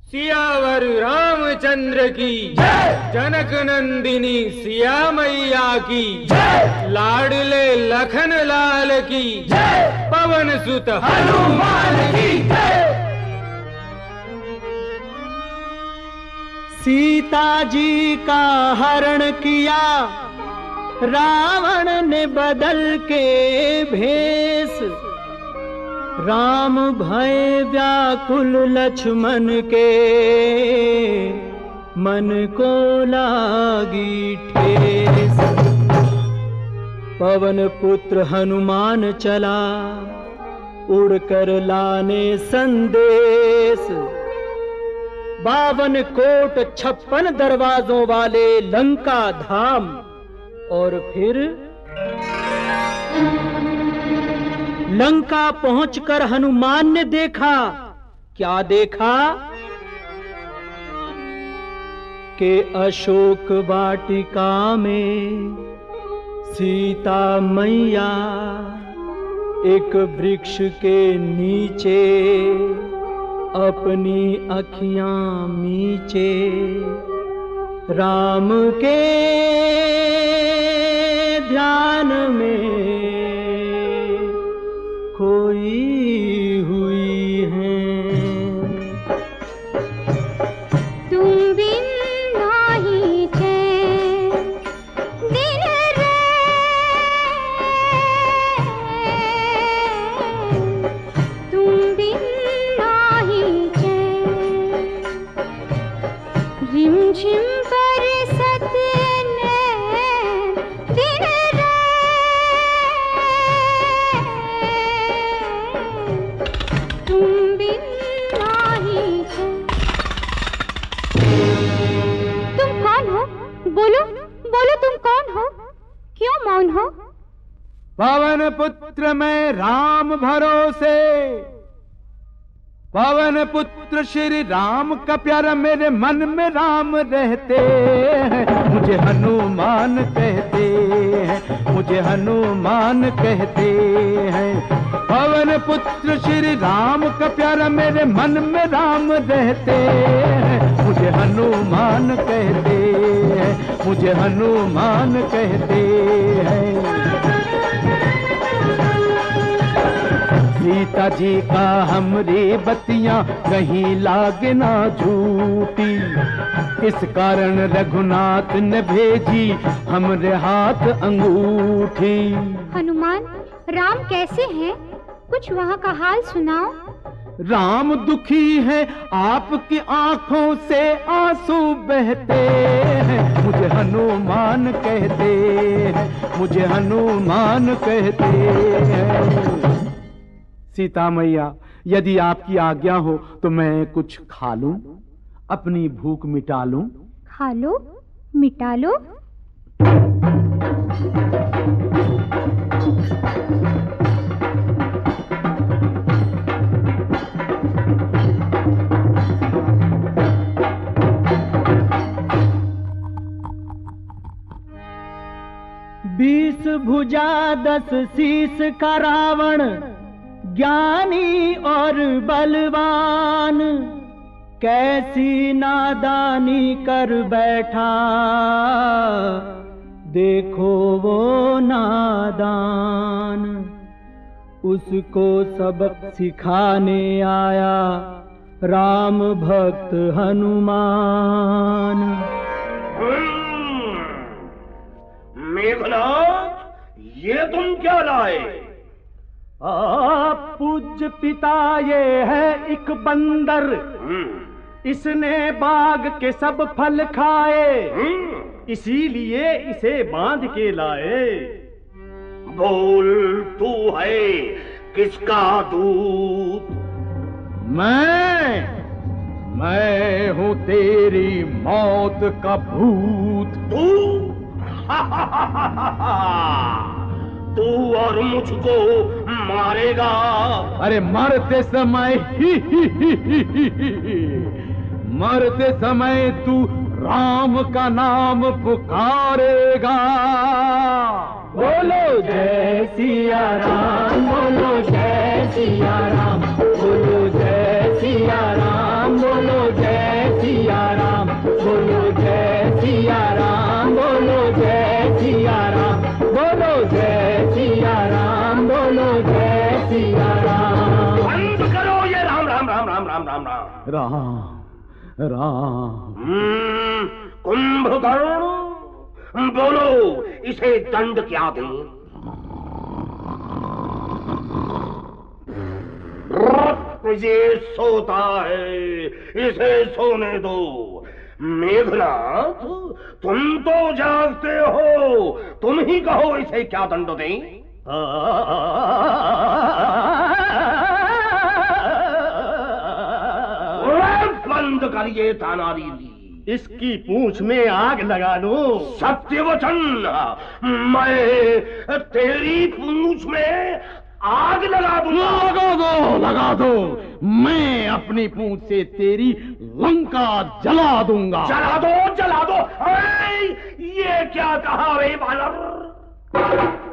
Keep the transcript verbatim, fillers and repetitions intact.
सियावर रामचंद्र की जय, जनक नंदिनी सिया मैया की जय, लाडले लखन लाल की जय, पवन सुत हनुमान की जय। सीता जी का हरण किया रावण ने बदल के भेष, राम भय व्याकुल लक्ष्मण के मन को लागी ठेस। पवन पुत्र हनुमान चला उड़कर लाने संदेश, बावन कोट छप्पन दरवाजों वाले लंका धाम। और फिर लंका पहुंचकर हनुमान ने देखा, क्या देखा कि अशोक वाटिका में सीता मैया एक वृक्ष के नीचे अपनी अखियां मीचे राम के ध्यान में खोई हुई हैं। तुम बिन नाही चैन दिन रैन, तुम बिन नाही चैन, रिमझिम बरसत नैन दिन बोलो बोलो, तुम कौन हो? क्यों मौन हो? पवन पुत्र मैं राम भरोसे, पवन पुत्र श्री राम का प्यारा, मेरे मन में राम रहते हैं, मुझे हनुमान कहते हैं, मुझे हनुमान कहते हैं। पवन पुत्र श्री राम का प्यारा, मेरे मन में राम रहते हैं, मुझे हनुमान कहते हैं, मुझे हनुमान कहते हैं। सीता जी का हमरी बतियां कहीं लागे ना झूठी, इस कारण रघुनाथ ने भेजी हमरे हाथ अंगूठी। हनुमान, राम कैसे हैं? कुछ वहाँ का हाल सुनाओ। राम दुखी है, आपकी आंखों से आंसू बहते हैं, मुझे हनुमान कहते हैं, मुझे हनुमान कहते हैं। सीता मैया, यदि आपकी आज्ञा हो तो मैं कुछ खा लूं, अपनी भूख मिटा लूं। खा लो, मिटा लो। बीस भुजा दस शीस का रावण, ज्ञानी और बलवान, कैसी नादानी कर बैठा, देखो वो नादान। उसको सबक सिखाने आया राम भक्त हनुमान। मेघनाथ, ये तुम क्या लाए? आप पूज्य पिता, ये है एक बंदर, इसने बाग के सब फल खाए, इसीलिए इसे बांध के लाए। बोल, तू है किसका दूत? मैं मैं हूँ तेरी मौत का भूत। तू तू और मुझको मारेगा? अरे मरते समय ही, ही, ही, ही, ही, ही, मरते समय तू राम का नाम पुकारेगा। बोलो जय सिया राम, बोलो जय सिया राम, बोलो जय सिया राम, बोलो जय सिया राम, बोलो जय सिया राम, बोलो जय सिया राम, बोलो जय सिया राम, बोलो जय सिया राम। बंद करो ये राम राम राम राम राम राम राम राम राम। हम्म, कुंभकर्ण, बोलो इसे दंड क्या दें? ये सोता है, इसे सोने दो। मेघनाथ, तुम तो जागते हो, तुम ही कहो इसे क्या दंड दें? बंद करिए तानारीरी, इसकी पूंछ में आग लगा दो। सत्य वचन, मैं तेरी पूंछ में आग लगा दूंगा। लगा दो, लगा दो, मैं अपनी पूंछ से तेरी लंका जला दूंगा। जला दो, जला दो। ऐ, ये क्या कहा रे बालर?